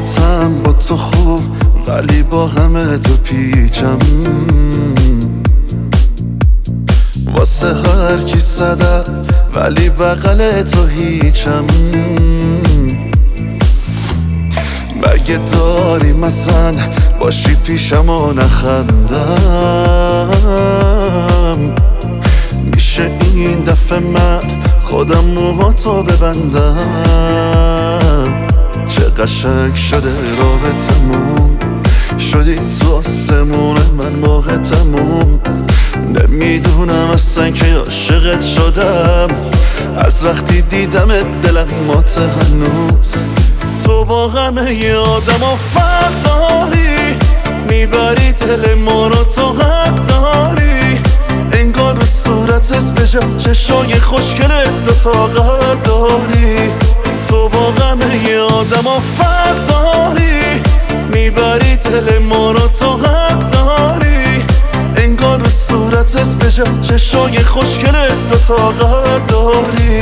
خودتم با تو خوب ولی با همه تو پیچم. واسه هر کی صدق ولی بغل تو هیچم. مگه داری مثلا باشی پیشم و نخندم؟ میشه این دفعه من خودم موهاتو ببندم؟ چه قشنگ شده رابطمون، شدی تو آسمون من ماه تموم. نمیدونم اصلا که عاشقت شدم، از وقتی دیدمت دلم مات هنوز. تو با همه آدم و فرق داری، میبری دل ما رو تو حق داری. انگار به صورتت به جا چشای خوشگلت دوتا قلب داری. تو با همه آدم و فرق داری، میبری دل ما رو تو حق داری. انگار به صورتت به جا چشای خوشگلت دوتا قلب داری.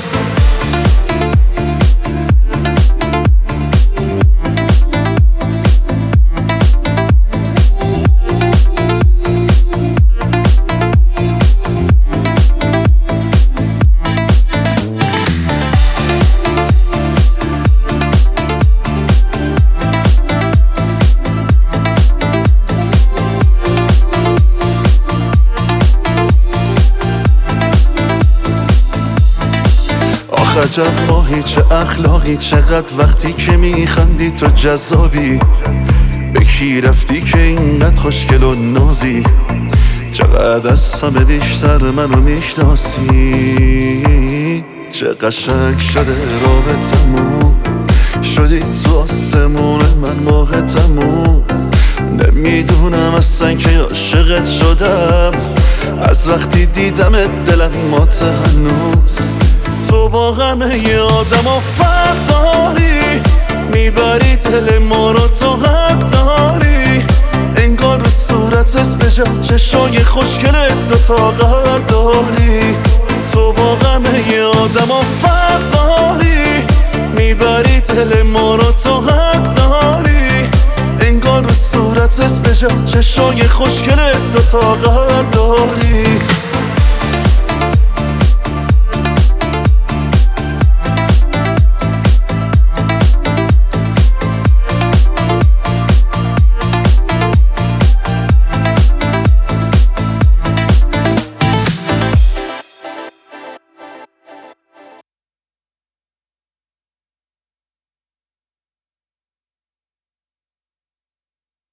عجب ماهی چه اخلاقی، چقدر وقتی که میخندی تو جذابی. به کی رفتی که اینقدر خوشگل و نازی؟ چقدر از همه بیشتر منو میشناسی. چه قشنگ شده رابطمون، شدی تو آسمون من ماه تموم. نمیدونم اصلا که عاشقت شدم، از وقتی دیدمت دلم مات هنوز. تو با همه آدم و فرق داری، میبری دل ما رو تو حق داری. انگار به صورتت به جا چشای خوشگلت دوتا قلب داری. تو با همه آدم و فرق داری، میبری دل ما رو تو حق داری. انگار به صورتت به جا چشای خوشگلت دوتا قلب داری.